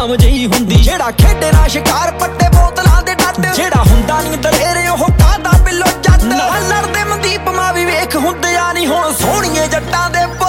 ਸ਼ਾਮ ਜਿਹੀ ਹੁੰਦੀ। ਜਿਹੜਾ ਖੇਡੇ ਨਾ ਸ਼ਿਕਾਰ ਪੱਟੇ ਬੋਤਲਾਂ ਦੇ ਡੱਟ, ਜਿਹੜਾ ਹੁੰਦਾ ਨਹੀਂ ਦਲੇਰ ਉਹ ਕਾਹਦਾ ਬਿੱਲੋ ਜੱਟ। ਨਾਲ ਲੜਦੇ ਮਨਦੀਪ ਮਾਂ ਵੀ ਵੇਖ ਹੁੰਦਿਆ ਨਹੀਂ ਹੁਣ ਸੋਹਣੀਏ ਜੱਟਾਂ ਦੇ